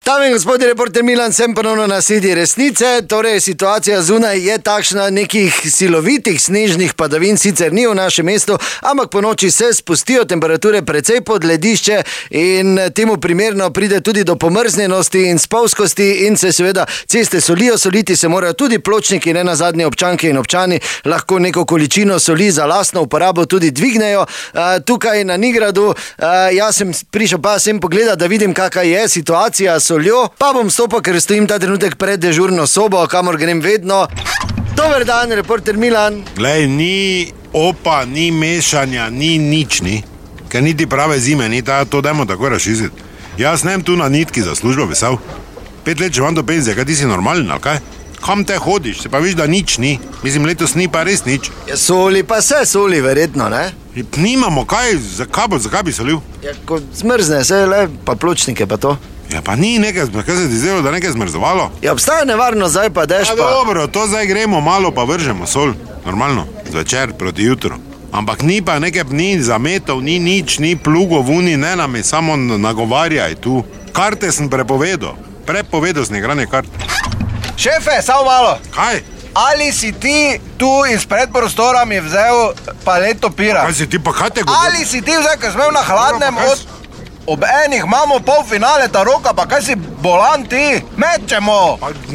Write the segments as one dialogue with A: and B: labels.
A: Dame in gospodje, reporter Milan, sem ponovno na sedi resnice. Torej, situacija zunaj je takšna, nekih silovitih snežnih padavin sicer ni v našem mestu, ampak po noči se spustijo temperature precej pod ledišče in temu primerno pride tudi do pomrznjenosti in spolskosti in se seveda ceste solijo, soliti se morajo tudi pločniki, ne nazadnje občanke in občani lahko neko količino soli za lastno uporabo tudi dvignejo. Tukaj na Nigradu, jaz sem prišel pa sem pogledati, da vidim, kakva je situacija s soljo, pa bom stopil, ker stojim ta trenutek pred dežurno sobo, kamor grem vedno. Dober dan, reporter Milan.
B: Glej, ni opa, ni mešanja, ni nič, ni. Ker niti prave zime, ni to dajmo tako razčistiti. Jaz nem tu na nitki za službo vesel. 5 let, če vam do penzije, kaj ti si normalen, ali kaj? Kam te hodiš, se pa viš, da nič ni. Mislim, letos ni pa res nič.
A: Ja, soli pa se soli, verjetno, ne?
B: Nimamo kaj, zakaj bi solil?
A: Ja, ko zmrzne se, le, pa pločnike pa to.
B: Ja, pa ni nekaj, kaj se ti zdelo, da nekaj zmrzovalo?
A: Ja, obstaja nevarno, zdaj pa dež pa.
B: Dobro, to zdaj gremo malo pa vržemo sol, normalno, zvečer proti jutru. Ampak ni pa nekaj, ni zametov, ni nič, ni plugov, vuni, ne nami, samo nagovarjaj tu. Karte sem prepovedal sem igranje kart.
C: Šefe, samo malo.
B: Kaj?
C: Ali si ti tu iz predprostora mi vzel paleto pira?
B: Kaj si ti pa, kaj te govori?
C: Ali si ti vzel, ker smo na hladnem ob enih imamo polfinale ta roka, pa kaj si bolan ti? Mečemo!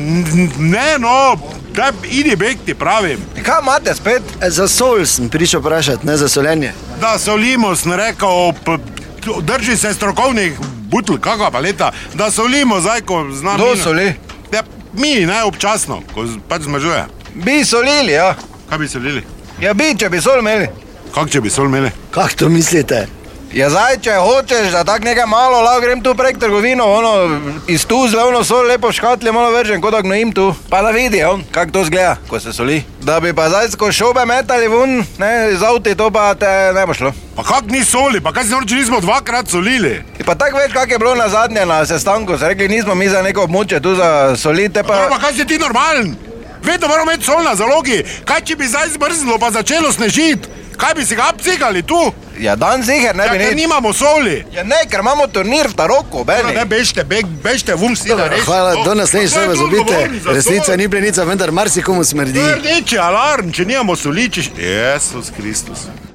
B: Ne no, daj, idi beg, ti pravim.
C: Kaj imate spet?
A: Za sol sem prišel vprašati, ne za solenje.
B: Da solimo, sem rekel, drži se strokovnih butl, kakva paleta, da solimo zdaj, ko znam.
C: Kdo soli?
B: Ja, mi, ne, občasno, ko pač zmažuje.
C: Bi solili, ja.
B: Kaj bi solili?
C: Ja bi, če bi sol imeli.
B: Kak, če bi sol imeli?
A: Kak to mislite?
C: Ja zdaj, če hočeš, da tak nekaj malo, lahko grem tu prek trgovino, iz Tuzle, sol lepo v škatlje malo vržem, kot da gnojim tu. Pa da vidi, kak to zgleda, ko se soli. Da bi pa zdaj ko šobe metali vun, ne, iz avti, to pa te ne bo šlo.
B: Pa kak ni soli, pa kaj si če nismo 2-krat solili?
C: Pa tako več, kak je bilo na zadnje na sestanku, se rekli, nismo mi za neko območje tu za solite, pa...
B: Pa kaj si ti normalen? Vedno moramo imeti sol na zalogi, kaj če bi zdaj zmrzlo pa začelo snežit? Kaj bi si ga apcikali tu?
C: Ja, dan ziher ne bi
B: nič. Ja, ker nimamo soli.
C: Ja ne, ker imamo turnir v Taroku, beni.
B: Ne, bežte, vum si da reči.
A: Hvala, do naslednjič se vas obite. Resnica ni plenica, vendar marsikomu smrdi.
B: Rdeči alarm, če nimamo soli, Jezus Kristus.